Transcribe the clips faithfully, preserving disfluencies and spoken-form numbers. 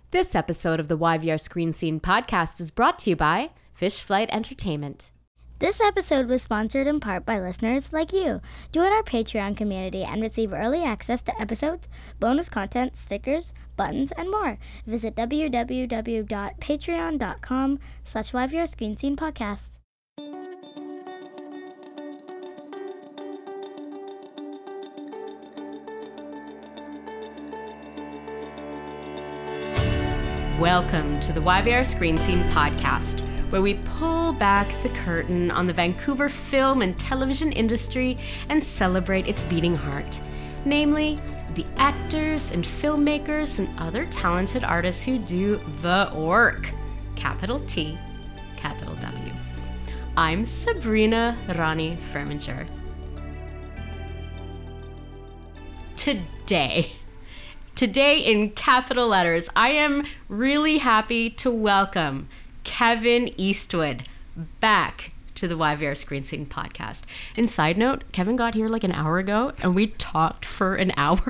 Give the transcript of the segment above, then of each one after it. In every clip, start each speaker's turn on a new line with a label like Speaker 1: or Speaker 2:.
Speaker 1: This episode of the Y V R Screen Scene podcast is brought to you by Fish Flight Entertainment.
Speaker 2: This episode was sponsored in part by listeners like you. Join our Patreon community and receive early access to episodes, bonus content, stickers, buttons, and more. Visit www.patreon.com slash YVR Screen Scene podcast.
Speaker 1: Welcome to the Y V R Screen Scene podcast, where we pull back the curtain on the Vancouver film and television industry and celebrate its beating heart, namely the actors and filmmakers and other talented artists who do the work. Capital T, capital W. I'm Sabrina Rani Furminger. Today, Today, in capital letters, I am really happy to welcome Kevin Eastwood back to the Y V R Screen Scene podcast. And side note, Kevin got here like an hour ago and we talked for an hour.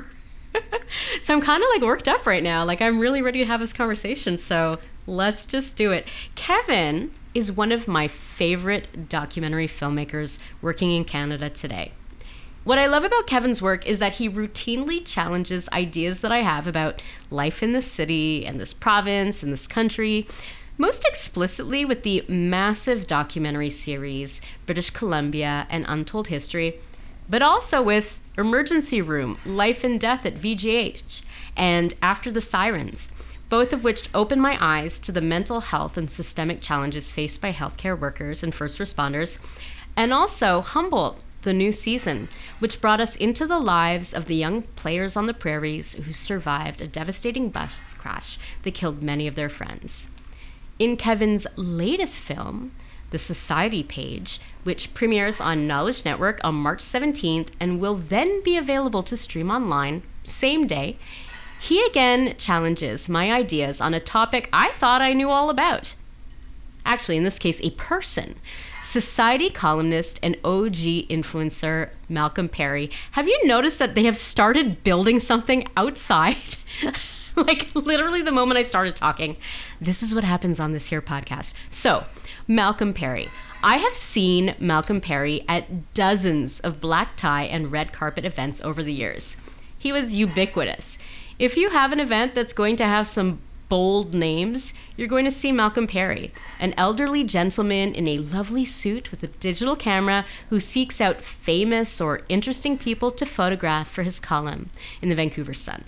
Speaker 1: So I'm kind of like worked up right now. Like I'm really ready to have this conversation. So let's just do it. Kevin is one of my favorite documentary filmmakers working in Canada today. What I love about Kevin's work is that he routinely challenges ideas that I have about life in this city and this province and this country, most explicitly with the massive documentary series British Columbia and Untold History, but also with Emergency Room, Life and Death at V G H, and After the Sirens, both of which opened my eyes to the mental health and systemic challenges faced by healthcare workers and first responders, and also Humboldt, the new season, which brought us into the lives of the young players on the prairies who survived a devastating bus crash that killed many of their friends. In Kevin's latest film, The Society Page, which premieres on Knowledge Network on March seventeenth and will then be available to stream online same day, he again challenges my ideas on a topic I thought I knew all about. Actually, in this case, a person. Society columnist and O G influencer Malcolm Perry. Have you noticed that they have started building something outside? Like literally the moment I started talking. This is what happens on this here podcast. So, Malcolm Perry. I have seen Malcolm Perry at dozens of black tie and red carpet events over the years. He was ubiquitous. If you have an event that's going to have some bold names, you're going to see Malcolm Perry, an elderly gentleman in a lovely suit with a digital camera who seeks out famous or interesting people to photograph for his column in the Vancouver Sun.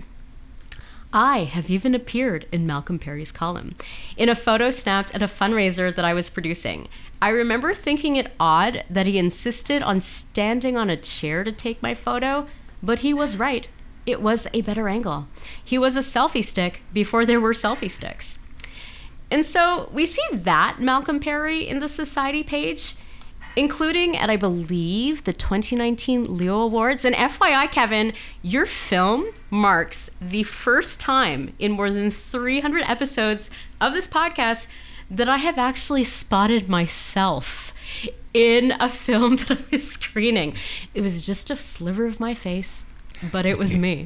Speaker 1: I have even appeared in Malcolm Perry's column in a photo snapped at a fundraiser that I was producing. I remember thinking it odd that he insisted on standing on a chair to take my photo, but he was right. It was a better angle. He was a selfie stick before there were selfie sticks. And so we see that Malcolm Perry in the Society Page, including at, I believe, the twenty nineteen Leo Awards. And F Y I, Kevin, your film marks the first time in more than three hundred episodes of this podcast that I have actually spotted myself in a film that I was screening. It was just a sliver of my face, but it was me.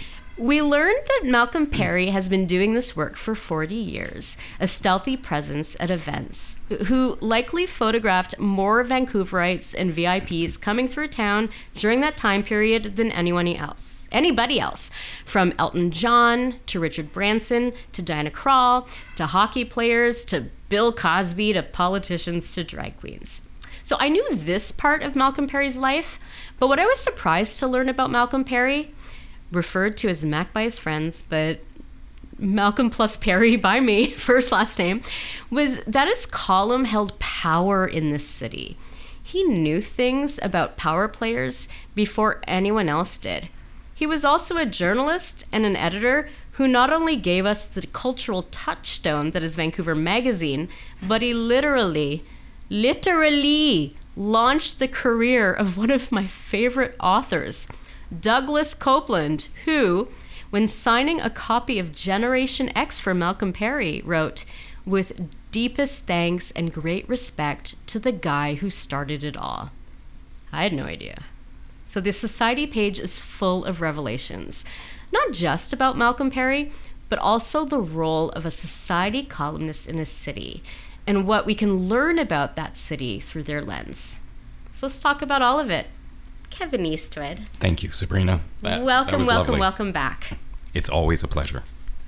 Speaker 1: We learned that Malcolm Perry has been doing this work for forty years, a stealthy presence at events, who likely photographed more Vancouverites and V I Ps coming through town during that time period than anyone else. Anybody else, from Elton John to Richard Branson to Diana Krall to hockey players to Bill Cosby to politicians to drag queens. So I knew this part of Malcolm Perry's life, but what I was surprised to learn about Malcolm Perry, referred to as Mac by his friends, but Malcolm plus Perry by me, first last name, was that his column held power in this city. He knew things about power players before anyone else did. He was also a journalist and an editor who not only gave us the cultural touchstone that is Vancouver Magazine, but he literally, literally launched the career of one of my favorite authors, Douglas Copeland, who, when signing a copy of Generation X for Malcolm Perry, wrote, "With deepest thanks and great respect to the guy who started it all." I had no idea. So the Society Page is full of revelations, not just about Malcolm Perry, but also the role of a society columnist in a city and what we can learn about that city through their lens. So let's talk about all of it. Kevin Eastwood.
Speaker 3: Thank you, Sabrina. That,
Speaker 1: welcome,
Speaker 3: that was
Speaker 1: welcome,
Speaker 3: lovely.
Speaker 1: welcome back.
Speaker 3: It's always a pleasure.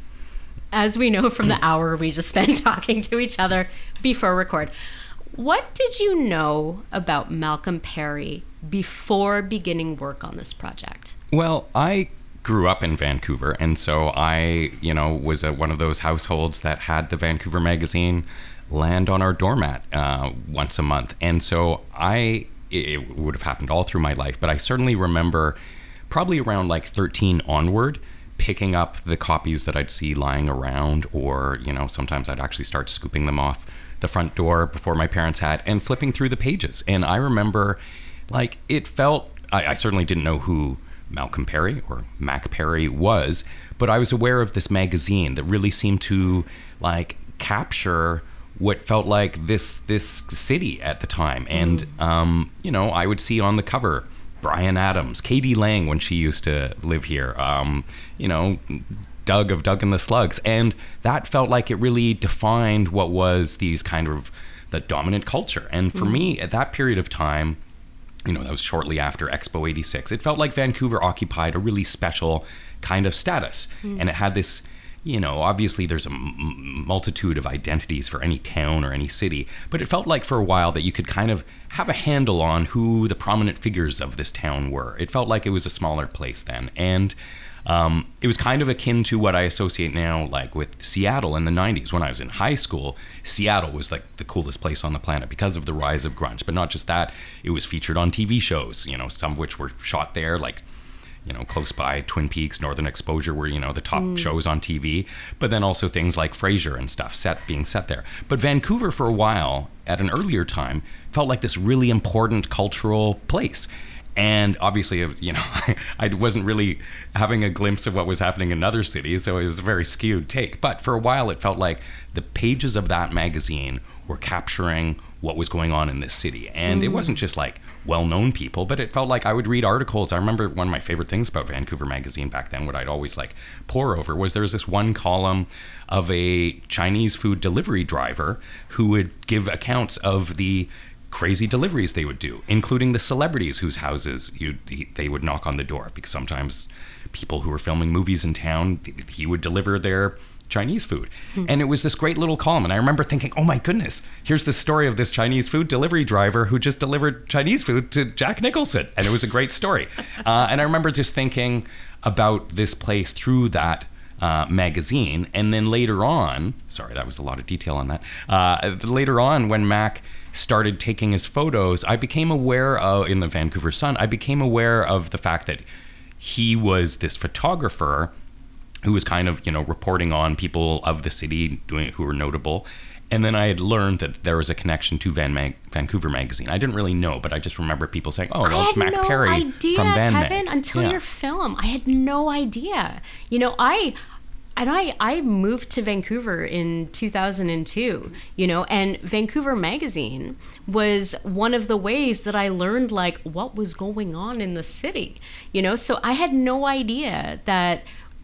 Speaker 1: As we know from the hour we just spent talking to each other before record, what did you know about Malcolm Perry before beginning work on this project?
Speaker 3: Well, I grew up in Vancouver, and so I, you know, was a, one of those households that had the Vancouver Magazine land on our doormat uh, once a month. And so I, it would have happened all through my life, but I certainly remember probably around like thirteen onward, picking up the copies that I'd see lying around, or, you know, sometimes I'd actually start scooping them off the front door before my parents had, and flipping through the pages. And I remember, like, it felt, I, I certainly didn't know who Malcolm Perry or Mac Perry was, but I was aware of this magazine that really seemed to, like, capture what felt like this this city at the time. And, mm. um, you know, I would see on the cover Bryan Adams, Katie Lang when she used to live here, um, you know, Doug of Doug and the Slugs. And that felt like it really defined what was these kind of the dominant culture. And for mm. me, at that period of time, you know, that was shortly after Expo eighty-six, it felt like Vancouver occupied a really special kind of status. Mm. And it had this, you know, obviously there's a m- multitude of identities for any town or any city, but it felt like for a while that you could kind of have a handle on who the prominent figures of this town were. It felt like it was a smaller place then. And um, it was kind of akin to what I associate now, like with Seattle in the nineties. When I was in high school, Seattle was like the coolest place on the planet because of the rise of grunge. But not just that, it was featured on T V shows, you know, some of which were shot there, like, you know, close by Twin Peaks, Northern Exposure were, you know, the top mm. shows on T V, but then also things like Frasier and stuff set being set there. But Vancouver for a while, at an earlier time, felt like this really important cultural place. And obviously, you know, I wasn't really having a glimpse of what was happening in other cities, so it was a very skewed take. But for a while, it felt like the pages of that magazine were capturing what was going on in this city. And mm. it wasn't just like well-known people, but it felt like I would read articles. I remember one of my favorite things about Vancouver Magazine back then, what I'd always like pore over, was there was this one column of a Chinese food delivery driver who would give accounts of the crazy deliveries they would do, including the celebrities whose houses you, he, they would knock on the door, because sometimes people who were filming movies in town, he would deliver their Chinese food. Hmm. And it was this great little column. And I remember thinking, oh my goodness, here's the story of this Chinese food delivery driver who just delivered Chinese food to Jack Nicholson. And it was a great story. uh, and I remember just thinking about this place through that uh, magazine. And then later on, sorry, that was a lot of detail on that. Uh, later on, when Mac started taking his photos, I became aware of, in the Vancouver Sun, I became aware of the fact that he was this photographer who was kind of, you know, reporting on people of the city doing who were notable. And then I had learned that there was a connection to Van Mag- Vancouver Magazine. I didn't really know, but I just remember people saying, oh, well, it's Mac
Speaker 1: no
Speaker 3: Perry
Speaker 1: idea,
Speaker 3: from Van
Speaker 1: Kevin,
Speaker 3: Mag.
Speaker 1: until
Speaker 3: yeah.
Speaker 1: your film. I had no idea. You know, I... And I, I moved to Vancouver in two thousand two, you know, and Vancouver Magazine was one of the ways that I learned, like, what was going on in the city, you know? So I had no idea that,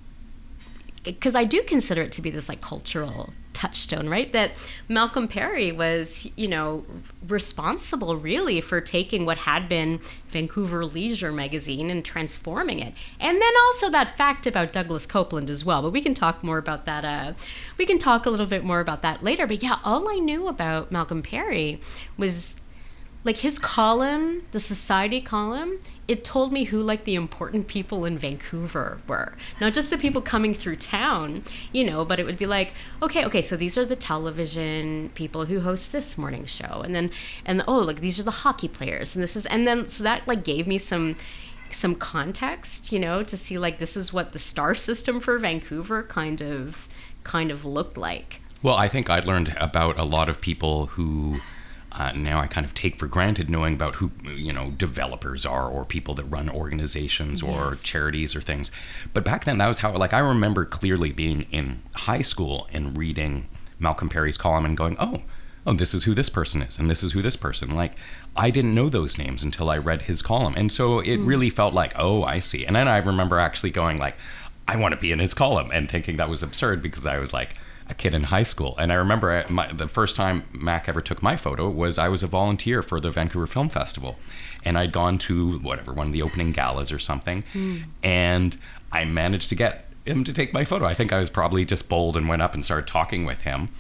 Speaker 1: because I do consider it to be this, like, cultural touchstone, right? That Malcolm Perry was, you know, responsible really for taking what had been Vancouver Leisure magazine and transforming it. And then also that fact about Douglas Copeland as well. But we can talk more about that. Uh, we can talk a little bit more about that later. But yeah, all I knew about Malcolm Perry was like his column, the Society column, it told me who like the important people in Vancouver were. Not just the people coming through town, you know, but it would be like, okay, okay, so these are the television people who host this morning show. And then, and oh, like these are the hockey players. And this is, and then, so that like gave me some, some context, you know, to see like, this is what the star system for Vancouver kind of, kind of looked like.
Speaker 3: Well, I think I learned about a lot of people who, Uh, now I kind of take for granted knowing about who, you know, developers are or people that run organizations or yes. charities or things. But back then, that was how, like, I remember clearly being in high school and reading Malcolm Perry's column and going, oh, oh, this is who this person is and this is who this person. Like, I didn't know those names until I read his column. And so it mm. really felt like, oh, I see. And then I remember actually going like, I want to be in his column, and thinking that was absurd because I was like a kid in high school. And I remember my, the first time Mac ever took my photo was I was a volunteer for the Vancouver Film Festival. And I'd gone to whatever, one of the opening galas or something. Mm. And I managed to get him to take my photo. I think I was probably just bold and went up and started talking with him.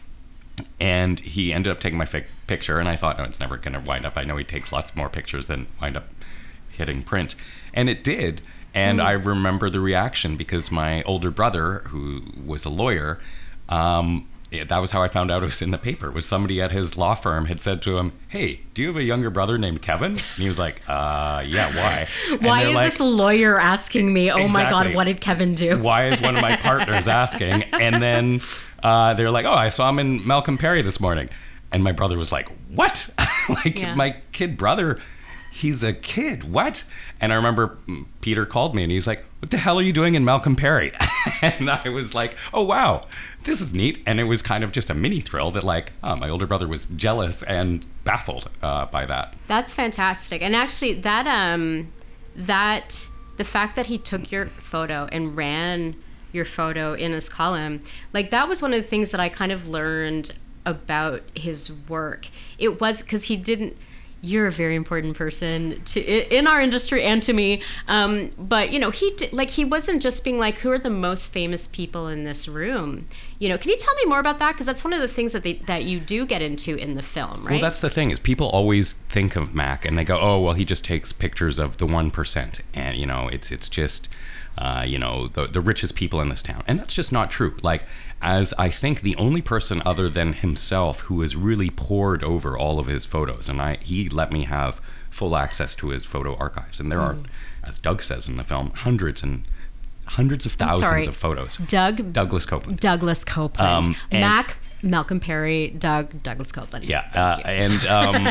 Speaker 3: And he ended up taking my fi- picture. And I thought, no, it's never going to wind up. I know he takes lots more pictures than wind up hitting print. And it did. And mm. I remember the reaction because my older brother, who was a lawyer, um, yeah, that was how I found out it was in the paper. Was somebody at his law firm had said to him, "Hey, do you have a younger brother named Kevin?" And he was like, "Uh, yeah, why?"
Speaker 1: Why is like, this lawyer asking me? Oh
Speaker 3: exactly,
Speaker 1: my God, what did Kevin do?
Speaker 3: Why is one of my partners asking? And then uh, they're like, "Oh, I saw him in Malcolm Perry this morning," and my brother was like, "What?" Like yeah. my kid brother. He's a kid. What? And I remember Peter called me and he's like, "What the hell are you doing in Malcolm Perry?" And I was like, "Oh, wow, this is neat." And it was kind of just a mini thrill that like, oh, my older brother was jealous and baffled uh, by that.
Speaker 1: That's fantastic. And actually that, um, that the fact that he took your photo and ran your photo in his column, like that was one of the things that I kind of learned about his work. It was because he didn't, you're a very important person to in our industry and to me. Um, but, you know, he did, like he wasn't just being like, who are the most famous people in this room? You know, can you tell me more about that? Because that's one of the things that they, that you do get into in the film, right?
Speaker 3: Well, that's the thing is people always think of Mac and they go, oh, well, he just takes pictures of the one percent. And, you know, it's it's just, uh, you know, the, the richest people in this town. And that's just not true. Like, as I think the only person other than himself who has really poured over all of his photos. And I he let me have full access to his photo archives. And there mm. are, as Doug says in the film, hundreds and hundreds of thousands of photos.
Speaker 1: Doug?
Speaker 3: Douglas Copeland.
Speaker 1: Douglas Copeland. Um, Mac, Malcolm Perry, Doug, Douglas Copeland.
Speaker 3: Yeah. Uh, and, um,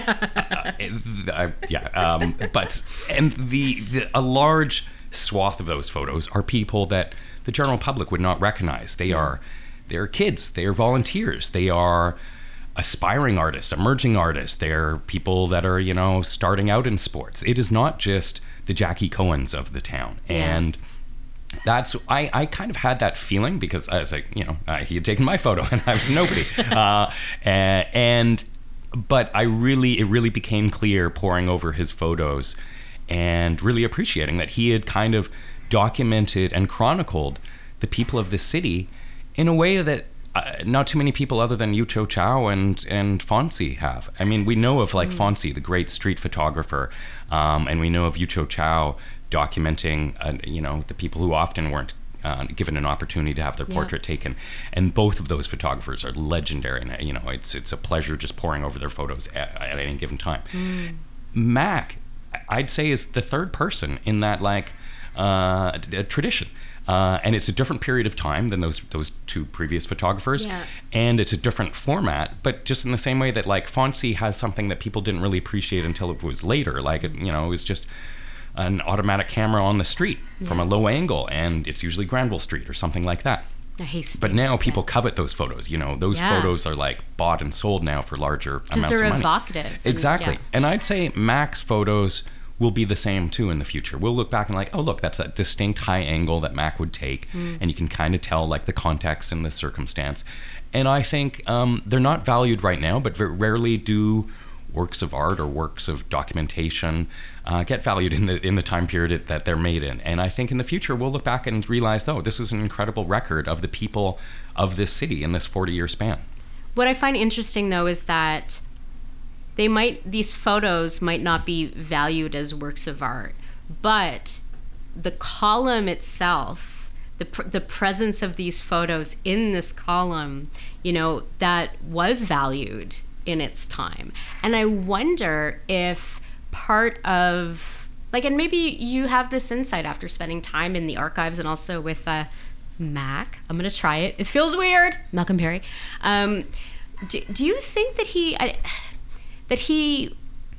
Speaker 3: uh, uh, yeah. Um, but, and the, the a large swath of those photos are people that the general public would not recognize. They are... They're kids, they are volunteers, they are aspiring artists, emerging artists, they're people that are, you know, starting out in sports. It is not just the Jackie Cohens of the town. Yeah. And that's, I, I kind of had that feeling because I was like, you know, uh, he had taken my photo and I was nobody. uh, and, and, but I really, it really became clear pouring over his photos and really appreciating that he had kind of documented and chronicled the people of the city in a way that uh, not too many people other than Yu Cho Chow and, and Fonzie have. I mean, we know of like mm. Fonzie, the great street photographer, um, and we know of Yu Cho Chow documenting, uh, you know, the people who often weren't uh, given an opportunity to have their yeah. portrait taken. And both of those photographers are legendary. And, you know, it's it's a pleasure just pouring over their photos at, at any given time. Mm. Mac, I'd say, is the third person in that like uh, tradition. Uh, and it's a different period of time than those those two previous photographers. Yeah. And it's a different format, but just in the same way that like Fonzie has something that people didn't really appreciate until it was later. Like, it, you know, it was just an automatic camera on the street yeah. from a low angle, and it's usually Granville Street or something like that. But now people yeah. covet those photos. You know, those yeah. photos are like bought and sold now for larger amounts of money.
Speaker 1: Because they're evocative.
Speaker 3: Exactly.
Speaker 1: And, yeah.
Speaker 3: and I'd say Mac's photos will be the same too in the future. We'll look back and like, oh look, that's that distinct high angle that Mac would take, mm. and you can kind of tell like the context and the circumstance. And I think um, they're not valued right now, but very rarely do works of art or works of documentation uh, get valued in the in the time period that they're made in. And I think in the future we'll look back and realize, oh, this is an incredible record of the people of this city in this forty-year span.
Speaker 1: What I find interesting though is that They might, these photos might not be valued as works of art, but the column itself, the pr- the presence of these photos in this column, you know, that was valued in its time. And I wonder if part of, like, and maybe you have this insight after spending time in the archives and also with uh, Mac. I'm going to try it. It feels weird. Malcolm Perry. Um, do, do you think that he... I, that he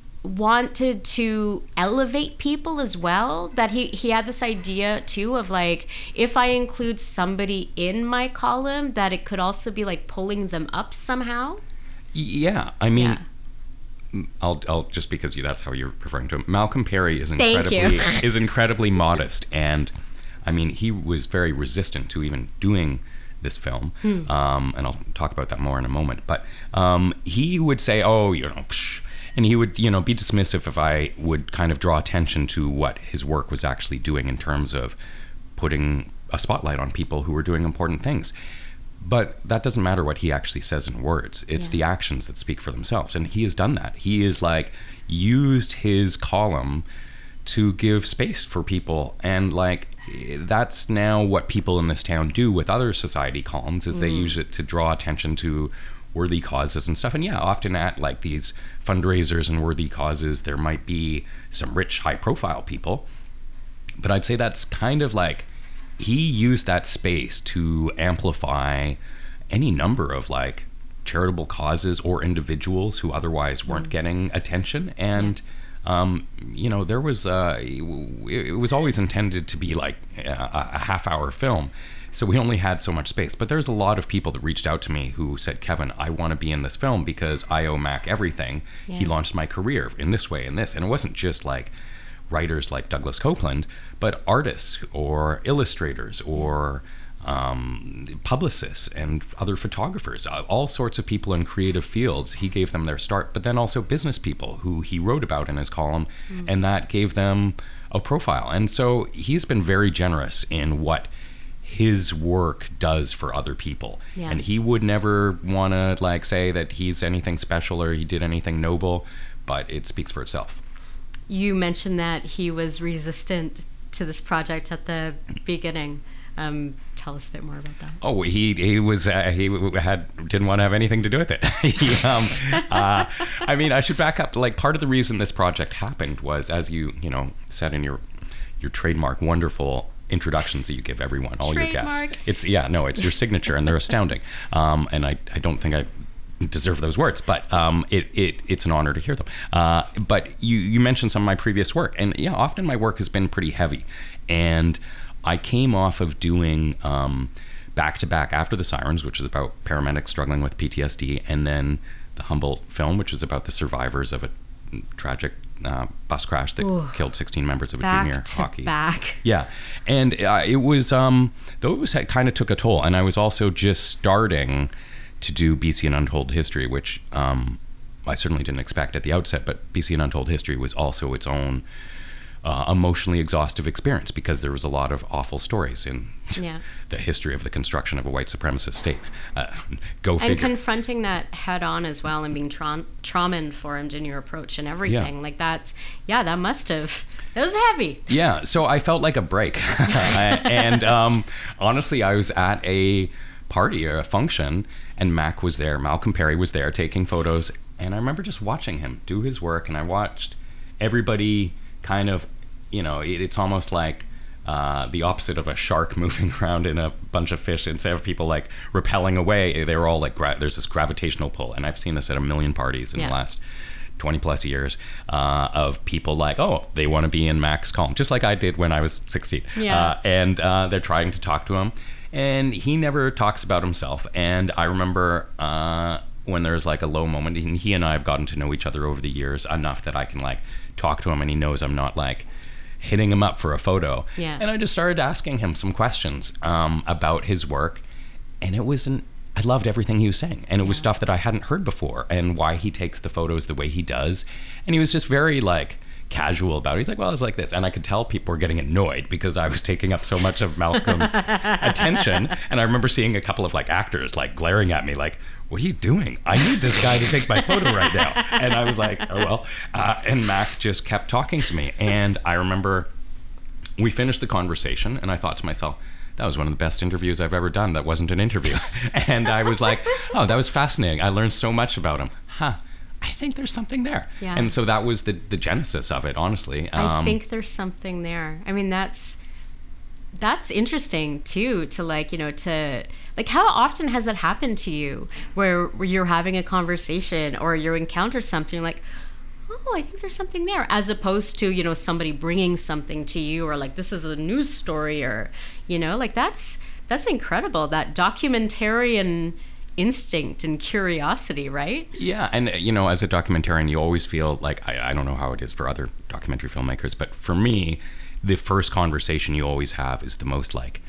Speaker 1: wanted to elevate people as well, that he, he had this idea too of like, if I include somebody in my column, that it could also be like pulling them up somehow?
Speaker 3: Yeah, I mean, yeah. I'll I'll just because you, that's how you're referring to him. Malcolm Perry is incredibly is incredibly modest, and I mean, he was very resistant to even doing this film, hmm. um, and I'll talk about that more in a moment. But um, he would say, "Oh, you know," psh, and he would, you know, be dismissive if I would kind of draw attention to what his work was actually doing in terms of putting a spotlight on people who were doing important things. But that doesn't matter what he actually says in words. It's yeah. the actions that speak for themselves. And he has done that. He is like used his column to give space for people. And like, that's now what people in this town do with other society columns, is mm. they use it to draw attention to worthy causes and stuff. And yeah, often at like these fundraisers and worthy causes, there might be some rich, high profile people. But I'd say that's kind of like, he used that space to amplify any number of like charitable causes or individuals who otherwise weren't mm. getting attention. And, yeah. um, you know, there was, uh, it was always intended to be like a, a half hour film. So we only had so much space. But there's a lot of people that reached out to me who said, Kevin, I want to be in this film because I owe Mac everything. Yeah. He launched my career in this way and this. And it wasn't just like writers like Douglas Copeland, but artists or illustrators or um, publicists and other photographers, all sorts of people in creative fields. He gave them their start, but then also business people who he wrote about in his column, mm. and that gave them a profile. And so he's been very generous in what his work does for other people. Yeah. And he would never want to like say that he's anything special or he did anything noble, but it speaks for itself.
Speaker 1: You mentioned that he was resistant to this project at the beginning. Um, tell us a bit more about that.
Speaker 3: Oh, he he was uh, he had didn't want to have anything to do with it. he, um, uh, I mean, I should back up. Like, part of the reason this project happened was, as you you know said in your your trademark wonderful introductions that you give everyone, all trademark. Your guests. It's yeah, no, it's your signature, and they're astounding. Um, and I I don't think I deserve those words, but um, it, it it's an honor to hear them. Uh, but you, you mentioned some of my previous work, and yeah, often my work has been pretty heavy. And I came off of doing um, Back to Back After the Sirens, which is about paramedics struggling with P T S D, and then the Humboldt film, which is about the survivors of a tragic uh, bus crash that Ooh, killed sixteen members of a
Speaker 1: back
Speaker 3: junior
Speaker 1: to
Speaker 3: hockey.
Speaker 1: Back.
Speaker 3: Yeah, and uh, it was um, those had kind of took a toll, and I was also just starting to do B C An Untold History, which um, I certainly didn't expect at the outset, but B C An Untold History was also its own uh, emotionally exhaustive experience, because there was a lot of awful stories in yeah. the history of the construction of a white supremacist state. Uh, go figure.
Speaker 1: And confronting that head on as well, and being tra- trauma-informed in your approach and everything. Yeah. Like that's, yeah, that must have, it was heavy.
Speaker 3: Yeah, so I felt like a break. and um, honestly, I was at a party or a function, and Mac was there, Malcolm Perry was there taking photos, and I remember just watching him do his work, and I watched everybody kind of, you know, it, it's almost like uh, the opposite of a shark moving around in a bunch of fish. Instead of people like repelling away, they were all like, gra- there's this gravitational pull, and I've seen this at a million parties in yeah. the last twenty plus years uh, of people like, oh, they want to be in Mac's column, just like I did when I was sixteen. Yeah. Uh, and uh, they're trying to talk to him. And he never talks about himself. And I remember uh, when there's like a low moment, and he and I have gotten to know each other over the years enough that I can like talk to him, and he knows I'm not like hitting him up for a photo. Yeah. And I just started asking him some questions um, about his work. And it wasn't, I loved everything he was saying. And it yeah. was stuff that I hadn't heard before, and why he takes the photos the way he does. And he was just very like casual about it. He's like, well, it's like this. And I could tell people were getting annoyed because I was taking up so much of Malcolm's attention. And I remember seeing a couple of like actors like glaring at me like, what are you doing? I need this guy to take my photo right now. And I was like, oh, well. Uh, and Mac just kept talking to me. And I remember we finished the conversation, and I thought to myself, that was one of the best interviews I've ever done that wasn't an interview. And I was like, oh, that was fascinating. I learned so much about him. Huh. I think there's something there. Yeah. And so that was the, the genesis of it, honestly. Um,
Speaker 1: I think there's something there. I mean, that's that's interesting, too, to like, you know, to, like, how often has that happened to you where, where you're having a conversation or you encounter something, you're like, oh, I think there's something there, as opposed to, you know, somebody bringing something to you, or like, this is a news story, or, you know, like, that's, that's incredible, that documentarian instinct and curiosity, right?
Speaker 3: Yeah, and you know, as a documentarian, you always feel like, I, I don't know how it is for other documentary filmmakers, but for me, the first conversation you always have is the most like,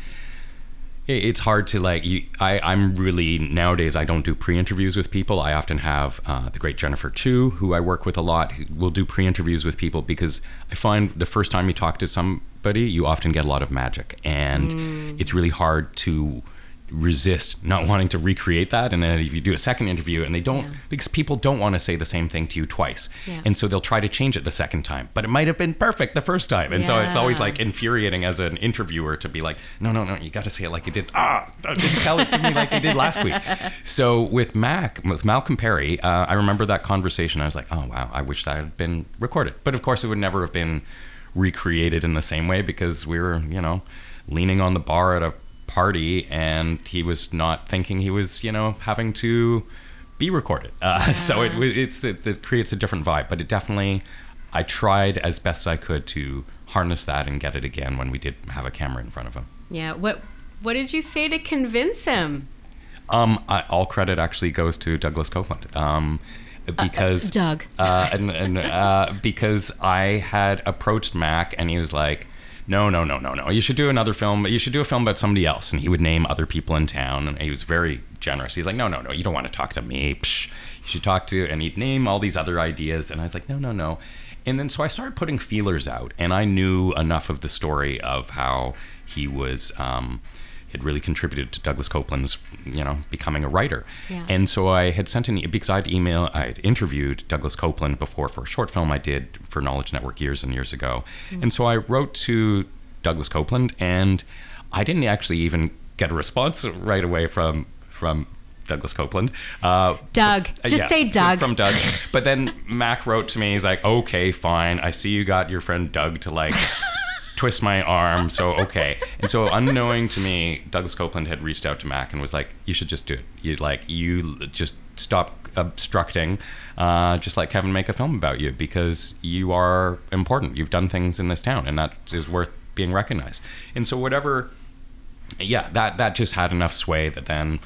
Speaker 3: it's hard to like, you, I, I'm really, nowadays, I don't do pre-interviews with people. I often have uh, the great Jennifer Chu, who I work with a lot, who will do pre-interviews with people, because I find the first time you talk to somebody, you often get a lot of magic. And mm. it's really hard to resist not wanting to recreate that. And then if you do a second interview and they don't, yeah. because people don't want to say the same thing to you twice. Yeah. And so they'll try to change it the second time, but it might have been perfect the first time. And yeah. so it's always like infuriating as an interviewer to be like, no, no, no, you got to say it like you did. Ah, tell it to me like you did last week. So with Mac, with Malcolm Perry, uh, I remember that conversation. I was like, oh, wow, I wish that had been recorded. But of course it would never have been recreated in the same way, because we were, you know, leaning on the bar at a party, and he was not thinking he was, you know, having to be recorded. Uh, yeah. So it, it's, it, it creates a different vibe, but it definitely, I tried as best I could to harness that and get it again when we did have a camera in front of him.
Speaker 1: Yeah. What, what did you say to convince him?
Speaker 3: Um, I, all credit actually goes to Douglas Copeland. Um, because
Speaker 1: uh, Doug,
Speaker 3: uh, and, and uh, because I had approached Mac, and he was like, no, no, no, no, no. You should do another film. You should do a film about somebody else. And he would name other people in town. And he was very generous. He's like, no, no, no. You don't want to talk to me. Psh, you should talk to, and he'd name all these other ideas. And I was like, no, no, no. And then so I started putting feelers out, and I knew enough of the story of how he was, um, had really contributed to Douglas Copeland's, you know, becoming a writer. Yeah. And so I had sent an, because I'd email, I'd interviewed Douglas Copeland before for a short film I did for Knowledge Network years and years ago. Mm. And so I wrote to Douglas Copeland, and I didn't actually even get a response right away from, from Douglas Copeland. Uh,
Speaker 1: Doug. Just yeah, say Doug.
Speaker 3: So from Doug. But then Mac wrote to me, he's like, okay, fine. I see you got your friend Doug to like twist my arm, so okay. And so unknowing to me, Douglas Copeland had reached out to Mac and was like, you should just do it. You like, you just stop obstructing, uh, just let Kevin make a film about you, because you are important. You've done things in this town, and that is worth being recognized. And so whatever, yeah, that, that just had enough sway that then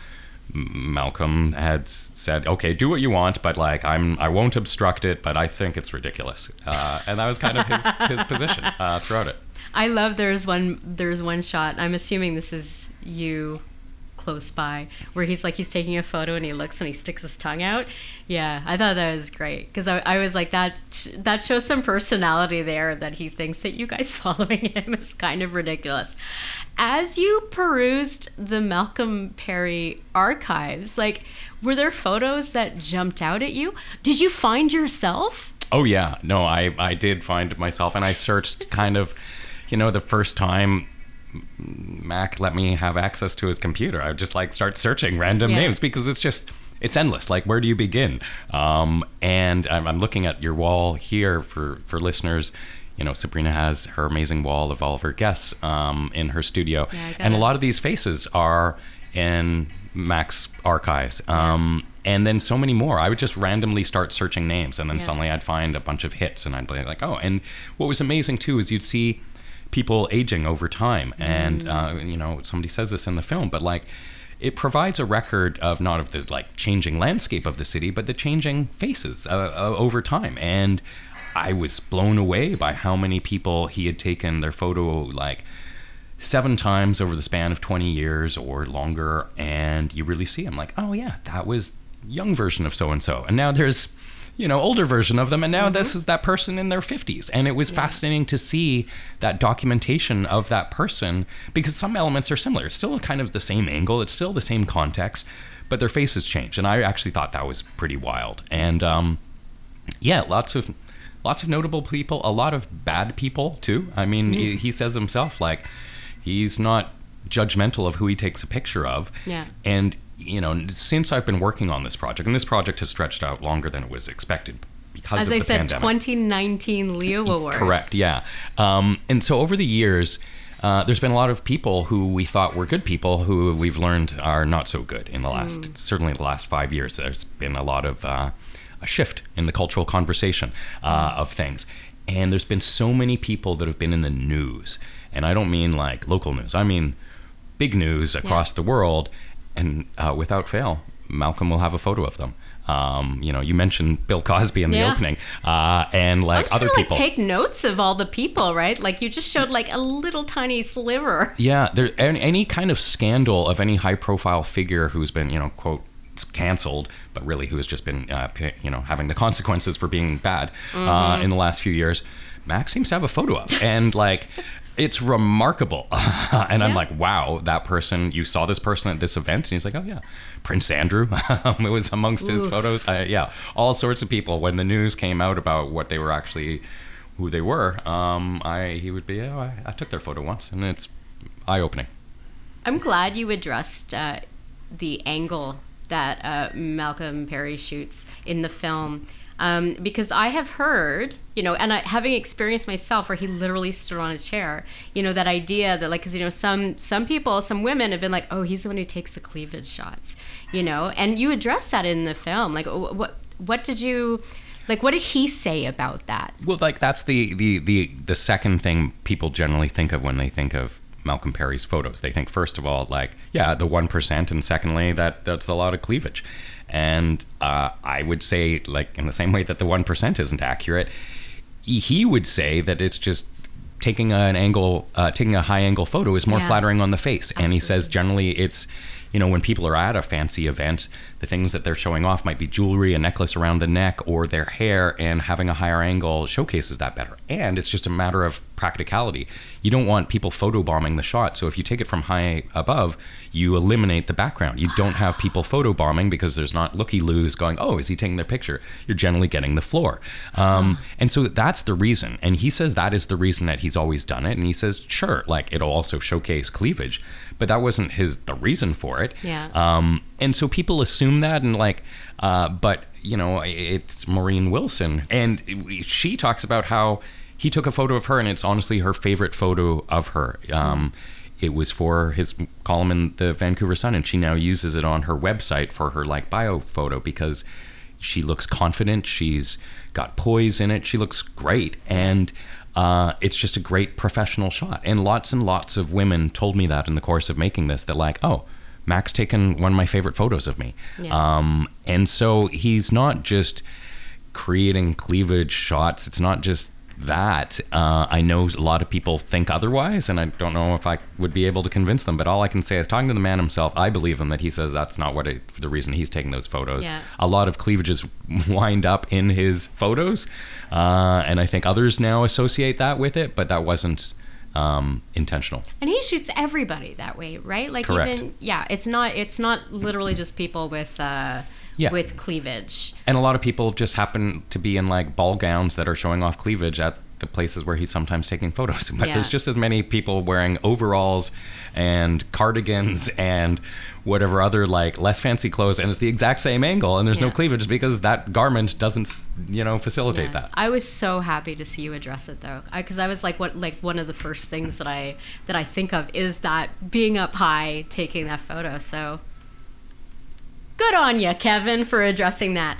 Speaker 3: Malcolm had said, okay, do what you want, but like, I'm, I won't obstruct it, but I think it's ridiculous. Uh, and that was kind of his, his position uh, throughout it.
Speaker 1: I love there's one there's one shot, I'm assuming this is you close by, where he's like, he's taking a photo and he looks and he sticks his tongue out. Yeah, I thought that was great, because I, I was like, that that shows some personality there, that he thinks that you guys following him is kind of ridiculous. As you perused the Malcolm Perry archives, like, were there photos that jumped out at you? Did you find yourself?
Speaker 3: Oh yeah, no, I, I did find myself, and I searched kind of, you know, the first time Mac let me have access to his computer, I would just like start searching random yeah. names, because it's just, it's endless. Like, where do you begin? Um, and I'm, I'm looking at your wall here for, for listeners. You know, Sabrina has her amazing wall of all of her guests um, in her studio. Yeah, and it. A lot of these faces are in Mac's archives. Um, yeah. And then so many more. I would just randomly start searching names, and then yeah. suddenly I'd find a bunch of hits, and I'd be like, oh. And what was amazing too is you'd see people aging over time. Mm. And, uh, you know, somebody says this in the film, but like, it provides a record of not of the like changing landscape of the city, but the changing faces uh, uh, over time. And I was blown away by how many people he had taken their photo like seven times over the span of twenty years or longer. And you really see him like, oh yeah, that was young version of so-and-so. And now there's, you know, older version of them. And now mm-hmm. this is that person in their fifties. And it was yeah. fascinating to see that documentation of that person, because some elements are similar. It's still kind of the same angle. It's still the same context, but their faces change. And I actually thought that was pretty wild. And um, yeah, lots of, lots of notable people, a lot of bad people too. I mean, mm-hmm. he, he says himself, like, he's not judgmental of who he takes a picture of.
Speaker 1: Yeah.
Speaker 3: And you know, since I've been working on this project, and this project has stretched out longer than it was expected because
Speaker 1: As
Speaker 3: of
Speaker 1: I
Speaker 3: the
Speaker 1: said,
Speaker 3: pandemic.
Speaker 1: twenty nineteen Leo Awards.
Speaker 3: Correct, yeah. Um, and so over the years, uh, there's been a lot of people who we thought were good people who we've learned are not so good in the last, mm. certainly the last five years. There's been a lot of uh, a shift in the cultural conversation uh, mm. of things. And there's been so many people that have been in the news. And I don't mean like local news. I mean big news across yeah. the world. And uh, without fail, Malcolm will have a photo of them. Um, you know, you mentioned Bill Cosby in the
Speaker 1: Yeah.
Speaker 3: opening, uh, and like
Speaker 1: I was
Speaker 3: other
Speaker 1: trying to,
Speaker 3: people.
Speaker 1: like, take notes of all the people, right? Like, you just showed like a little tiny sliver.
Speaker 3: Yeah, there and any kind of scandal of any high-profile figure who's been, you know, quote, canceled, but really who has just been, uh, p- you know, having the consequences for being bad
Speaker 1: Mm-hmm.
Speaker 3: uh, in the last few years. Max seems to have a photo of, and like, it's remarkable. And I'm
Speaker 1: Yeah.
Speaker 3: like, wow, that person. You saw this person at this event, and he's like, oh yeah, Prince Andrew. It was amongst his
Speaker 1: Ooh.
Speaker 3: photos. I, yeah, all sorts of people. When the news came out about what they were actually, who they were, um, I he would be. Oh, I, I took their photo once, and it's eye-opening.
Speaker 1: I'm glad you addressed uh, the angle that uh, Malcolm Perry shoots in the film. Um, because I have heard, you know, and I, having experienced myself where he literally stood on a chair, you know, that idea that, like, because, you know, some some people, some women have been like, oh, he's the one who takes the cleavage shots, you know, and you address that in the film. Like, wh- what what did you, like, what did he say about that?
Speaker 3: Well, like that's the the the the second thing people generally think of when they think of Malcolm Perry's photos. They think, first of all, like, yeah, the one percent, and secondly, that that's a lot of cleavage. And uh, I would say, like, in the same way that the one percent isn't accurate, he would say that it's just taking an angle, uh, taking a high angle photo is more
Speaker 1: Yeah.
Speaker 3: flattering on the face. And he
Speaker 1: Absolutely.
Speaker 3: says generally it's, you know, when people are at a fancy event, the things that they're showing off might be jewelry, a necklace around the neck, or their hair, and having a higher angle showcases that better. And it's just a matter of practicality. You don't want people photobombing the shot. So if you take it from high above, you eliminate the background. You don't have people photobombing because there's not looky-loos going, oh, is he taking their picture? You're generally getting the floor. Um, and so that's the reason. And he says that is the reason that he's always done it. And he says, sure, like, it'll also showcase cleavage. But that wasn't his the reason for it.
Speaker 1: Yeah.
Speaker 3: Um, and so people assume that, and like, uh, but you know, it's Maureen Wilson, and she talks about how he took a photo of her, and it's honestly her favorite photo of her. Um, it was for his column in the Vancouver Sun, and she now uses it on her website for her like bio photo because she looks confident. She's got poise in it. She looks great, and Uh, it's just a great professional shot. And lots and lots of women told me that in the course of making this, that like, oh, Mac's taken one of my favorite photos of me.
Speaker 1: Yeah.
Speaker 3: Um, and so he's not just creating cleavage shots. It's not just that. Uh, I know a lot of people think otherwise, and I don't know if I would be able to convince them, but all I can say is, talking to the man himself, I believe him that he says that's not what it, the reason he's taking those photos.
Speaker 1: Yeah.
Speaker 3: A lot of cleavages wind up in his photos, uh, and I think others now associate that with it, but that wasn't um, intentional.
Speaker 1: And he shoots everybody that way, right? Like,
Speaker 3: Correct.
Speaker 1: even, yeah, it's not it's not literally just people with uh,
Speaker 3: Yeah.
Speaker 1: with cleavage.
Speaker 3: And a lot of people just happen to be in like ball gowns that are showing off cleavage at the places where he's sometimes taking photos. But
Speaker 1: Yeah.
Speaker 3: there's just as many people wearing overalls and cardigans and whatever other like less fancy clothes, and it's the exact same angle, and there's no
Speaker 1: Yeah.
Speaker 3: cleavage because that garment doesn't, you know, facilitate
Speaker 1: Yeah.
Speaker 3: that.
Speaker 1: I was so happy to see you address it, though, because I, I was like, what, like one of the first things that I that I think of is that being up high, taking that photo. So good on you, Kevin, for addressing that.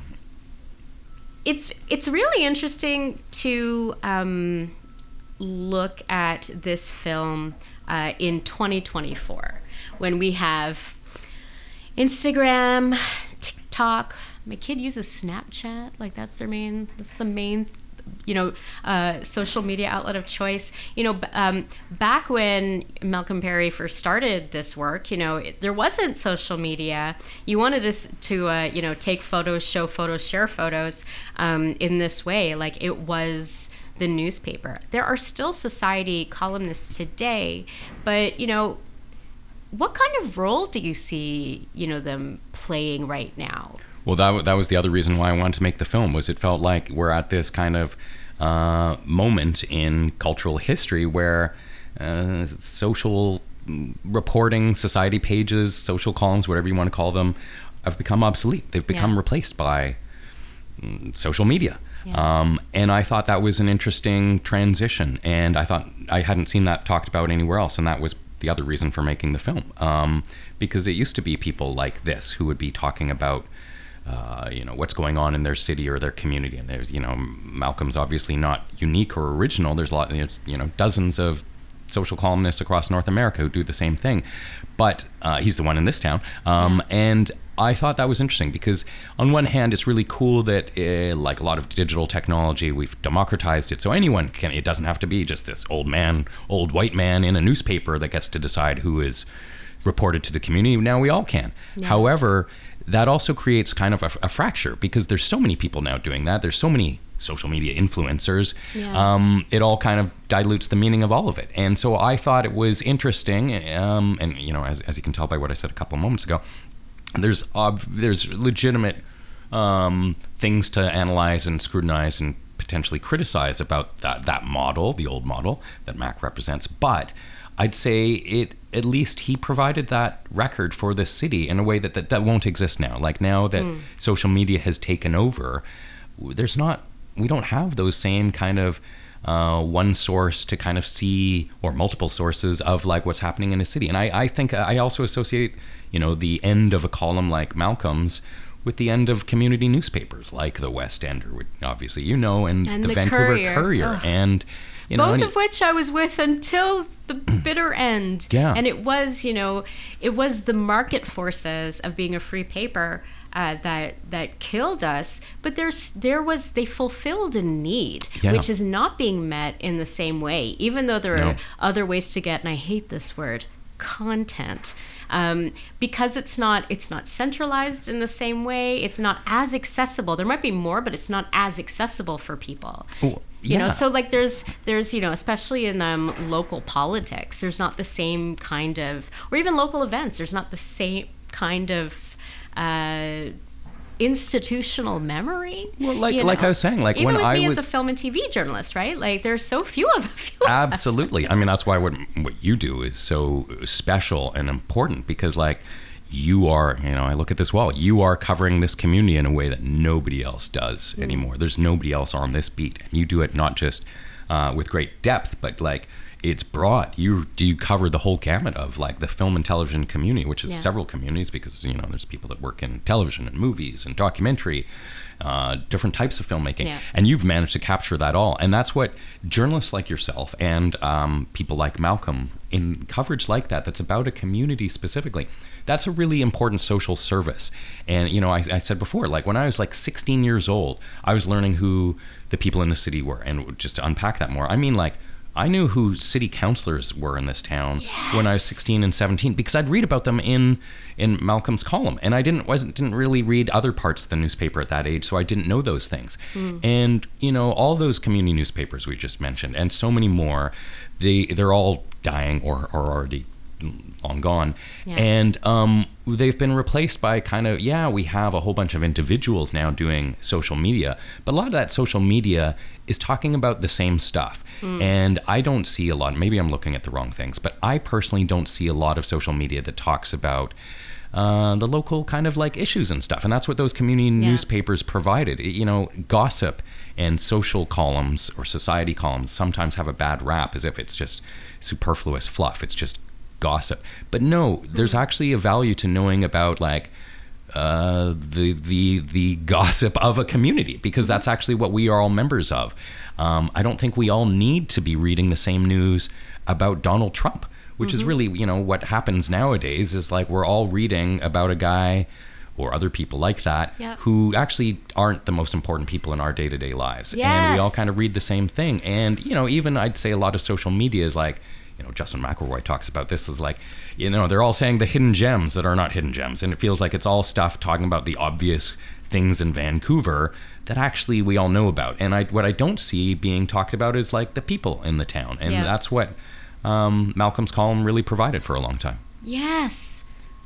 Speaker 1: It's it's really interesting to um, look at this film uh, in twenty twenty-four when we have Instagram, TikTok. My kid uses Snapchat. Like that's their main. That's the main, you know, uh, social media outlet of choice. You know, b- um, back when Malcolm Perry first started this work, you know, it, there wasn't social media. You wanted us to, uh, you know, take photos, show photos, share photos um, in this way. Like it was the newspaper. There are still society columnists today, but you know. What kind of role do you see, you know, them playing right now?
Speaker 3: Well, that w- that was the other reason why I wanted to make the film, was it felt like we're at this kind of uh, moment in cultural history where uh, social reporting, society pages, social columns, whatever you want to call them, have become obsolete. They've become
Speaker 1: Yeah.
Speaker 3: replaced by mm, social media.
Speaker 1: Yeah.
Speaker 3: Um, and I thought that was an interesting transition. And I thought I hadn't seen that talked about anywhere else. And that was the other reason for making the film, um, because it used to be people like this who would be talking about, uh, you know, what's going on in their city or their community. And there's, you know, Malcolm's obviously not unique or original. There's a lot, there's, you know, dozens of social columnists across North America who do the same thing. But uh, he's the one in this town. Um, yeah. And I thought that was interesting because on one hand, it's really cool that uh, like a lot of digital technology, we've democratized it. So anyone can, it doesn't have to be just this old man, old white man in a newspaper that gets to decide who is reported to the community. Now we all can. Yeah. However, that also creates kind of a, a fracture because there's so many people now doing that. There's so many social media influencers. Yeah. Um, it all kind of dilutes the meaning of all of it. And so I thought it was interesting. Um, and, you know, as, as you can tell by what I said a couple of moments ago, there's ob- there's legitimate um, things to analyze and scrutinize and potentially criticize about that, that model, the old model that Mac represents. But I'd say it, at least he provided that record for the city in a way that, that, that won't exist now. Like now that mm. social media has taken over, there's not, we don't have those same kind of uh, one source to kind of see, or multiple sources of like what's happening in a city. And I, I think I also associate, you know, the end of a column like Malcolm's with the end of community newspapers like the West Ender, which obviously you know, and,
Speaker 1: and
Speaker 3: the,
Speaker 1: the
Speaker 3: Vancouver
Speaker 1: Courier,
Speaker 3: Courier. and you know,
Speaker 1: both
Speaker 3: and
Speaker 1: of which I was with until the bitter end.
Speaker 3: Yeah.
Speaker 1: And it was, you know, it was the market forces of being a free paper uh, that that killed us. But there's there was they fulfilled a need,
Speaker 3: yeah.
Speaker 1: which is not being met in the same way, even though there
Speaker 3: No.
Speaker 1: are other ways to get, and I hate this word, content. Um, because it's not it's not centralized in the same way. It's not as accessible. There might be more, but it's not as accessible for people.
Speaker 3: Well,
Speaker 1: you
Speaker 3: yeah.
Speaker 1: know, so like there's there's you know, especially in um, local politics, there's not the same kind of, or even local events, there's not the same kind of uh, institutional memory.
Speaker 3: Well, like
Speaker 1: you
Speaker 3: like
Speaker 1: know?
Speaker 3: I was saying, like
Speaker 1: even
Speaker 3: when
Speaker 1: with
Speaker 3: I
Speaker 1: me
Speaker 3: was
Speaker 1: as a film and T V journalist, right? Like there's so few of few of us.
Speaker 3: Absolutely. I mean, that's why what what you do is so special and important because, like, you are, you know, I look at this wall, you are covering this community in a way that nobody else does mm. anymore. There's nobody else on this beat. And you do it not just uh, with great depth, but like it's broad. You do you cover the whole gamut of like the film and television community, which is yeah. several communities because, you know, there's people that work in television and movies and documentary, uh, different types of filmmaking. Yeah. And you've managed to capture that all. And that's what journalists like yourself and um, people like Malcolm in coverage like that, that's about a community specifically, that's a really important social service. And, you know, I, I said before, like when I was like sixteen years old, I was learning who the people in the city were. And just to unpack that more, I mean, like, I knew who city councilors were in this town yes. when I was sixteen and seventeen because I'd read about them in in Malcolm's column, and I didn't wasn't didn't really read other parts of the newspaper at that age, so I didn't know those things. Mm. And you know, all those community newspapers we just mentioned, and so many more, they they're all dying or or already long gone, yeah. and um, they've been replaced by kind of yeah we have a whole bunch of individuals now doing social media, but a lot of that social media is talking about the same stuff. Mm. And I don't see a lot, maybe I'm looking at the wrong things, but I personally don't see a lot of social media that talks about uh, the local kind of like issues and stuff. And that's what those community yeah. newspapers provided. You know, gossip and social columns or society columns sometimes have a bad rap as if it's just superfluous fluff. It's just gossip. But no, there's actually a value to knowing about like uh, the the the gossip of a community, because that's actually what we are all members of. Um, I don't think we all need to be reading the same news about Donald Trump, which mm-hmm. is really, you know, what happens nowadays is like we're all reading about a guy or other people like that yep. who actually aren't the most important people in our day-to-day lives.
Speaker 1: Yes.
Speaker 3: And we all kind of read the same thing. And, you know, even I'd say a lot of social media is like, you know, Justin McElroy talks about this is like, you know, they're all saying the hidden gems that are not hidden gems. And it feels like it's all stuff talking about the obvious things in Vancouver that actually we all know about. And I, what I don't see being talked about is like the people in the town. And yeah. that's what um, Malcolm's column really provided for a long time.
Speaker 1: Yes.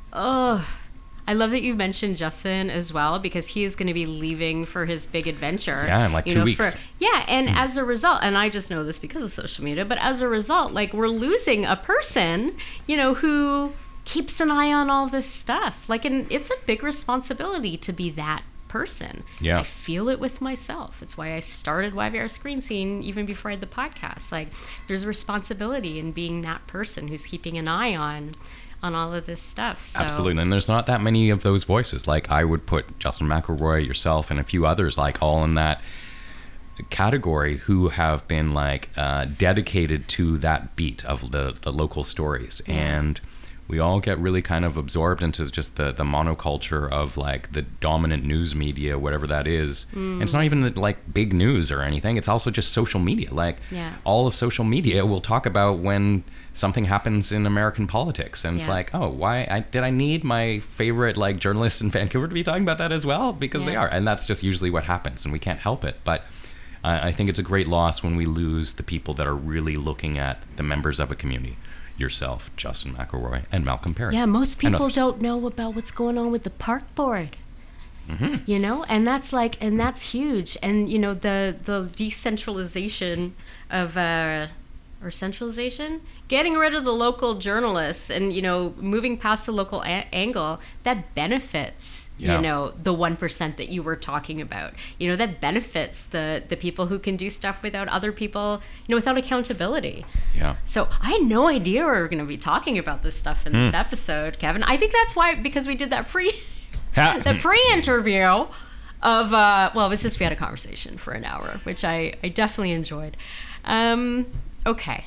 Speaker 1: Oh, I love that you mentioned Justin as well, because he is going to be leaving for his big adventure.
Speaker 3: Yeah, in like
Speaker 1: you
Speaker 3: two
Speaker 1: know,
Speaker 3: weeks.
Speaker 1: For, yeah, and mm. as a result, and I just know this because of social media, but as a result, like we're losing a person, you know, who keeps an eye on all this stuff. Like, and it's a big responsibility to be that person.
Speaker 3: Yeah.
Speaker 1: I feel it with myself. It's why I started Y V R Screen Scene even before I had the podcast. Like, there's a responsibility in being that person who's keeping an eye on on all of this stuff. So.
Speaker 3: Absolutely. And there's not that many of those voices. Like I would put Justin McElroy, yourself, and a few others like all in that category who have been like uh, dedicated to that beat of the, the local stories.
Speaker 1: Yeah.
Speaker 3: And we all get really kind of absorbed into just the, the monoculture of like the dominant news media, whatever that is. Mm. And it's not even like big news or anything. It's also just social media. Like
Speaker 1: yeah.
Speaker 3: all of social media will talk about when something happens in American politics. And
Speaker 1: yeah.
Speaker 3: it's like, oh, why I, did I need my favorite like journalists in Vancouver to be talking about that as well? Because
Speaker 1: yeah.
Speaker 3: they are. And that's just usually what happens and we can't help it. But I, I think it's a great loss when we lose the people that are really looking at the members of a community. Yourself, Justin McElroy, and Malcolm Perry.
Speaker 1: Yeah, most people don't know about what's going on with the park board.
Speaker 3: Mm-hmm.
Speaker 1: You know, and that's like, and that's huge. And you know, the the decentralization of uh, or centralization, getting rid of the local journalists, and you know, moving past the local a- angle that benefits.
Speaker 3: Yeah.
Speaker 1: You know, the one percent that you were talking about. You know, that benefits the the people who can do stuff without other people. You know, without accountability.
Speaker 3: Yeah.
Speaker 1: So I had no idea we were going to be talking about this stuff in
Speaker 3: Hmm.
Speaker 1: this episode, Kevin. I think that's why, because we did that pre, the pre-interview of, uh, well, it was just we had a conversation for an hour, which I, I definitely enjoyed. Um, okay.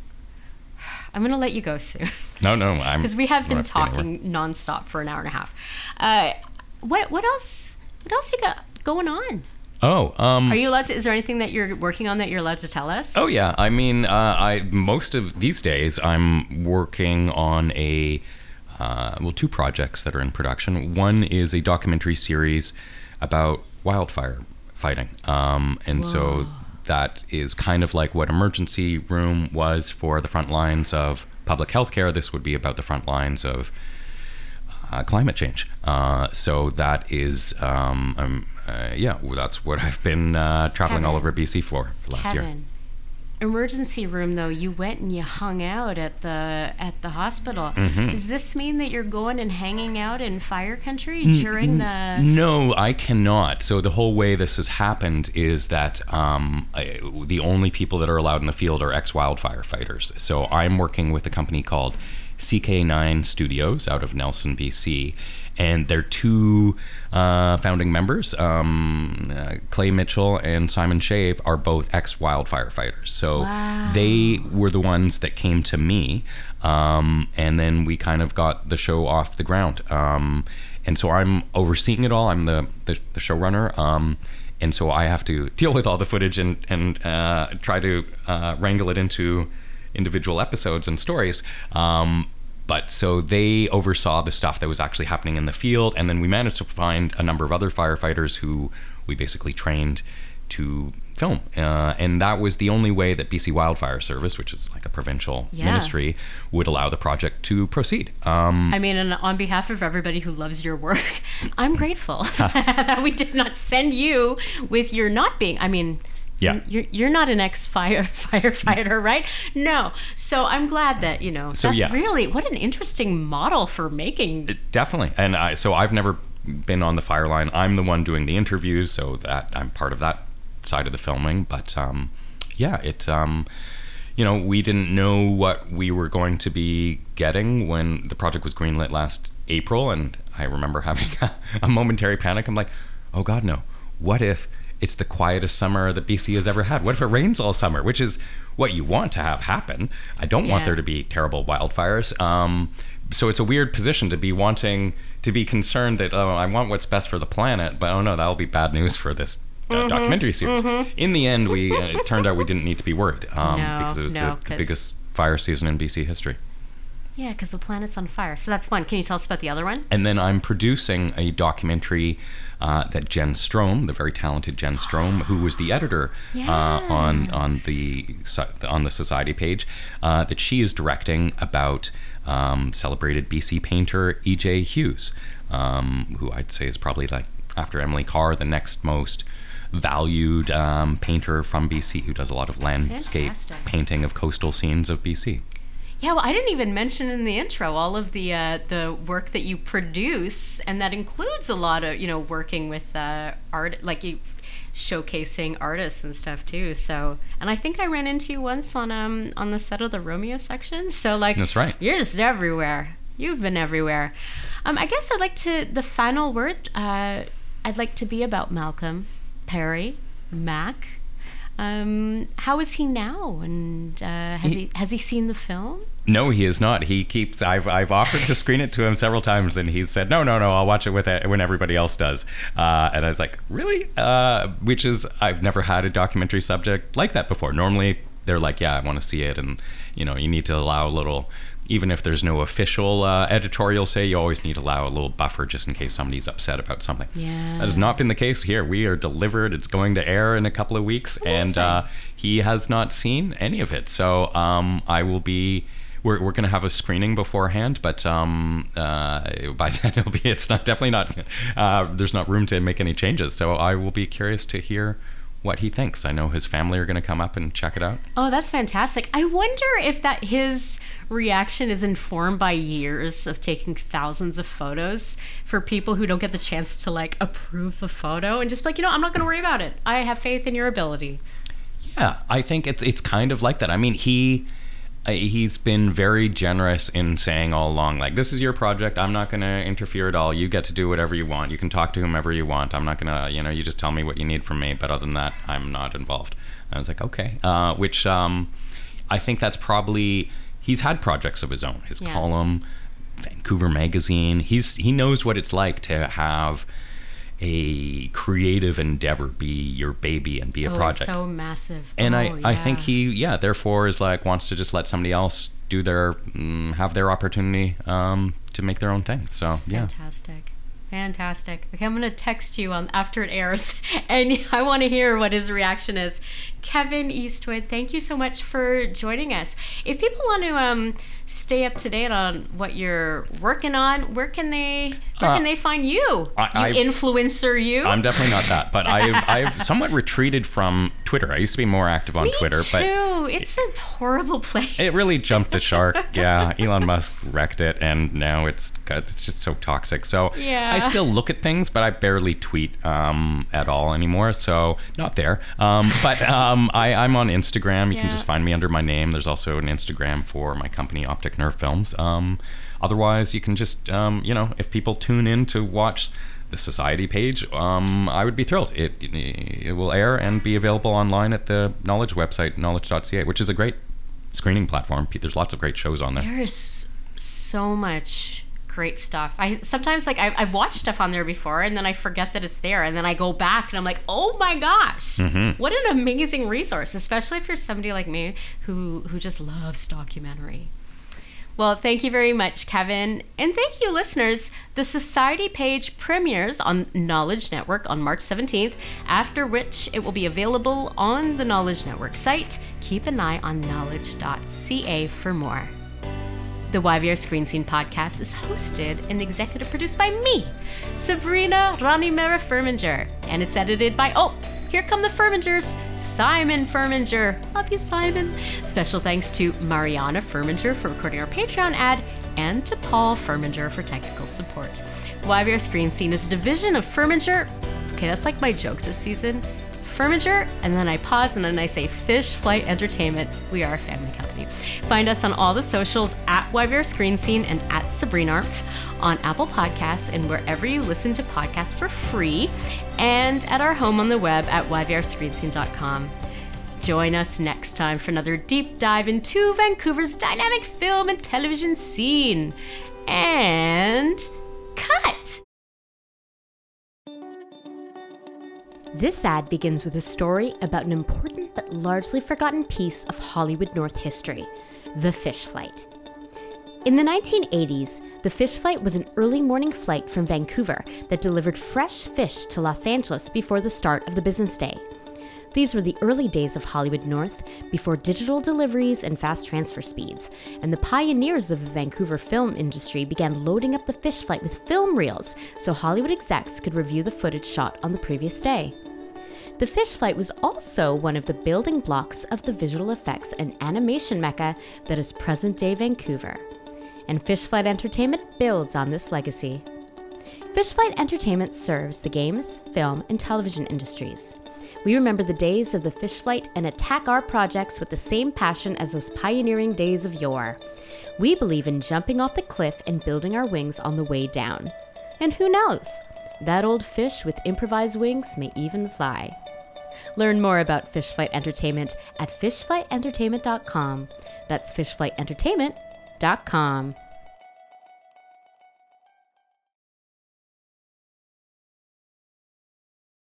Speaker 1: I'm going to let you go soon.
Speaker 3: No, no, I'm...
Speaker 1: Because we have been
Speaker 3: don't have to go
Speaker 1: talking nonstop for an hour and a half. Uh, what what else? What else you got going on?
Speaker 3: Oh, um...
Speaker 1: Are you allowed to? Is there anything that you're working on that you're allowed to tell us?
Speaker 3: Oh yeah, I mean, uh, I most of these days I'm working on a uh, well, two projects that are in production. One is a documentary series about wildfire fighting, um, and
Speaker 1: Whoa.
Speaker 3: so that is kind of like what Emergency Room was for the front lines of public health care. This would be about the front lines of uh, climate change. Uh, so that is, um, um, uh, yeah, well, that's what I've been uh, traveling
Speaker 1: Kevin.
Speaker 3: all over B C for for last
Speaker 1: Kevin.
Speaker 3: year.
Speaker 1: Emergency room, though, you went and you hung out at the at the hospital.
Speaker 3: Mm-hmm.
Speaker 1: Does this mean that you're going and hanging out in fire country during the?
Speaker 3: No, I cannot. So the whole way this has happened is that um, I, the only people that are allowed in the field are ex-wildfire fighters. So I'm working with a company called C K nine Studios out of Nelson, B C, and they're two uh, founding members, um, uh, Clay Mitchell and Simon Shave, are both ex-wildfire fighters. So
Speaker 1: Wow.
Speaker 3: they were the ones that came to me, um, and then we kind of got the show off the ground. Um, and so I'm overseeing it all. I'm the, the, the showrunner. Um, and so I have to deal with all the footage and, and uh, try to uh, wrangle it into individual episodes and stories. Um, but so they oversaw the stuff that was actually happening in the field. And then we managed to find a number of other firefighters who we basically trained to film. Uh, and that was the only way that B C Wildfire Service, which is like a provincial
Speaker 1: Yeah.
Speaker 3: ministry, would allow the project to proceed. Um,
Speaker 1: I mean, and on behalf of everybody who loves your work, I'm grateful that we did not send you with your not being, I mean,
Speaker 3: Yeah.
Speaker 1: you're, you're not an ex-fire firefighter, right? No. So I'm glad that, you know,
Speaker 3: So,
Speaker 1: that's
Speaker 3: yeah.
Speaker 1: really, what an interesting model for making.
Speaker 3: It- definitely. And I, so I've never been on the fire line. I'm the one doing the interviews, so that I'm part of that side of the filming. But um, yeah, it, um, you know, we didn't know what we were going to be getting when the project was greenlit last April. And I remember having a, a momentary panic. I'm like, oh God, no. What if it's the quietest summer that B C has ever had? What if it rains all summer? Which is what you want to have happen. I don't want
Speaker 1: Yeah.
Speaker 3: there to be terrible wildfires. Um, so it's a weird position to be wanting to be concerned that, oh, I want what's best for the planet, but oh no, that'll be bad news for this uh,
Speaker 1: Mm-hmm.
Speaker 3: documentary series. In the end, we uh, it turned out we didn't need to be worried um,
Speaker 1: No,
Speaker 3: because it was
Speaker 1: no,
Speaker 3: the, the
Speaker 1: 'cause-
Speaker 3: biggest fire season in B C history.
Speaker 1: Yeah, because the planet's on fire. So that's one. Can you tell us about the other one?
Speaker 3: And then I'm producing a documentary uh, that Jen Strom, the very talented Jen Strom, who was the editor uh, on on the so- on the Society page, uh, that she is directing about um, celebrated B C painter E J Hughes, um, who I'd say is probably, like, after Emily Carr, the next most valued um, painter from B C, who does a lot of landscape
Speaker 1: Fantastic.
Speaker 3: painting of coastal scenes of B C.
Speaker 1: Yeah, well, I didn't even mention in the intro all of the uh, the work that you produce, and that includes a lot of, you know, working with uh, art, like you showcasing artists and stuff too. So, and I think I ran into you once on um on the set of the Romeo section. So, like,
Speaker 3: That's right.
Speaker 1: You're just everywhere. You've been everywhere. Um, I guess I'd like to the final word. Uh, I'd like to be about Malcolm, Perry, Mac. Um, how is he now? And uh, has he, he has he seen the film?
Speaker 3: No, he is not. He keeps. I've I've offered to screen it to him several times, and he's said, "No, no, no. I'll watch it with it when everybody else does." Uh, and I was like, "Really?" Uh, which is, I've never had a documentary subject like that before. Normally, they're like, "Yeah, I want to see it," and you know, you need to allow a little. Even if there's no official uh, editorial say, you always need to allow a little buffer just in case somebody's upset about something.
Speaker 1: Yeah.
Speaker 3: That has not been the case here. We are delivered. It's going to air in a couple of weeks,
Speaker 1: Amazing.
Speaker 3: and uh, he has not seen any of it. So um, I will be. We're we're going to have a screening beforehand, but um, uh, by then it'll be. It's not definitely not. Uh, there's not room to make any changes. So I will be curious to hear what he thinks. I know his family are going to come up and check it out.
Speaker 1: Oh, that's fantastic. I wonder if that his reaction is informed by years of taking thousands of photos for people who don't get the chance to like approve the photo and just be like, you know, I'm not going to worry about it. I have faith in your ability.
Speaker 3: Yeah, I think it's it's kind of like that. I mean, he uh, he's been very generous in saying all along, like, this is your project. I'm not going to interfere at all. You get to do whatever you want. You can talk to whomever you want. I'm not going to, you know, you just tell me what you need from me. But other than that, I'm not involved. I was like, okay, uh, which um, I think that's probably. He's had projects of his own. His
Speaker 1: yeah.
Speaker 3: column, Vancouver Magazine. He's he knows what it's like to have a creative endeavor be your baby and be a
Speaker 1: oh,
Speaker 3: project.
Speaker 1: So massive.
Speaker 3: And
Speaker 1: oh,
Speaker 3: I,
Speaker 1: yeah.
Speaker 3: I think he, yeah, therefore is like wants to just let somebody else do their, mm, have their opportunity um, to make their own thing. So
Speaker 1: That's
Speaker 3: yeah.
Speaker 1: Fantastic. Fantastic. Okay, I'm going to text you on after it airs, and I want to hear what his reaction is. Kevin Eastwood, thank you so much for joining us. If people want to um, stay up to date on what you're working on, where can they where
Speaker 3: Uh,
Speaker 1: can they find you?
Speaker 3: I-
Speaker 1: you
Speaker 3: I've-
Speaker 1: influencer you?
Speaker 3: I'm definitely not that, but I've, I've somewhat retreated from Twitter. I used to be more active on
Speaker 1: Me
Speaker 3: Twitter,
Speaker 1: too.
Speaker 3: but
Speaker 1: It's a horrible place.
Speaker 3: it really jumped the shark. Yeah, Elon Musk wrecked it, and now it's it's just so toxic. So
Speaker 1: Yeah.
Speaker 3: I still look at things, but I barely tweet um, at all anymore. So not there. Um, but um, I, I'm on Instagram. You
Speaker 1: Yeah.
Speaker 3: can just find me under my name. There's also an Instagram for my company, Optic Nerve Films. Um, otherwise, you can just um, you know, if people tune in to watch the Society page, um, I would be thrilled. It it will air and be available online at the Knowledge website, knowledge dot c a, which is a great screening platform. There's lots of great shows on there.
Speaker 1: There is so much great stuff. I sometimes like I've, I've watched stuff on there before, and then I forget that it's there, and then I go back and I'm like, oh my gosh,
Speaker 3: Mhm.
Speaker 1: what an amazing resource, especially if you're somebody like me who who just loves documentary. Well, thank you very much, Kevin. And thank you, listeners. The Society page premieres on Knowledge Network on March seventeenth, after which it will be available on the Knowledge Network site. Keep an eye on knowledge dot c a for more. The Y V R Screen Scene podcast is hosted and executive produced by me, Sabrina Ranimera Furminger, and it's edited by, oh, here come the Furmingers, Simon Furminger. Love you, Simon. Special thanks to Mariana Furminger for recording our Patreon ad, and to Paul Furminger for technical support. Y V R Screen Scene is a division of Furminger. Okay, that's like my joke this season. Furminger, and then I pause and then I say Fish Flight Entertainment. We are a family company. Find us on all the socials at Y V R Screen Scene and at Sabrinarf, on Apple Podcasts and wherever you listen to podcasts for free, and at our home on the web at y v r screen scene dot com. Join us next time for another deep dive into Vancouver's dynamic film and television scene. And cut! This ad begins with a story about an important but largely forgotten piece of Hollywood North history, the fish flight. In the nineteen eighties, the fish flight was an early morning flight from Vancouver that delivered fresh fish to Los Angeles before the start of the business day. These were the early days of Hollywood North, before digital deliveries and fast transfer speeds, and the pioneers of the Vancouver film industry began loading up the fish flight with film reels so Hollywood execs could review the footage shot on the previous day. The fish flight was also one of the building blocks of the visual effects and animation mecca that is present-day Vancouver. And Fish Flight Entertainment builds on this legacy. Fish Flight Entertainment serves the games, film, and television industries. We remember the days of the fish flight and attack our projects with the same passion as those pioneering days of yore. We believe in jumping off the cliff and building our wings on the way down. And who knows? That old fish with improvised wings may even fly. Learn more about Fish Flight Entertainment at fish flight entertainment dot com. That's fish flight entertainment dot com.